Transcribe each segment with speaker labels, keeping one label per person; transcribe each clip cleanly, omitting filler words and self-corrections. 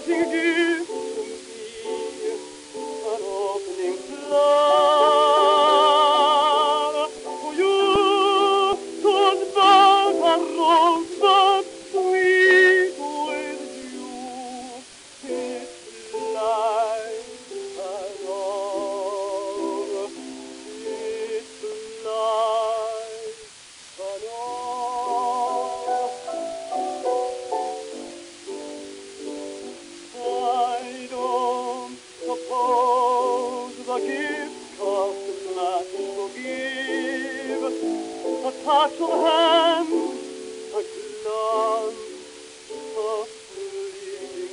Speaker 1: parting gift to me, an opening flower for you, 'twas but a rose, but sweet with dew. It's like a love, it's like a love. I don't suppose the gift cost much to give. A touch of hand, a glance, a fleeting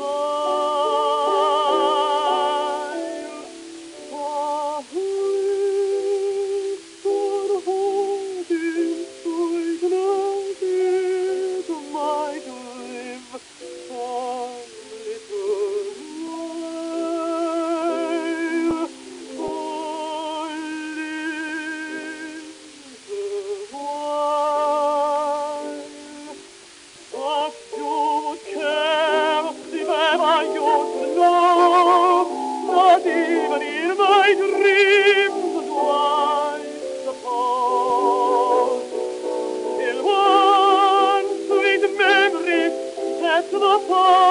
Speaker 1: smile. For who could hold in sweetness it might live a little while, a little while. But you would care if ever you to know, not even in my dreams do I suppose, till one sweet memory sets the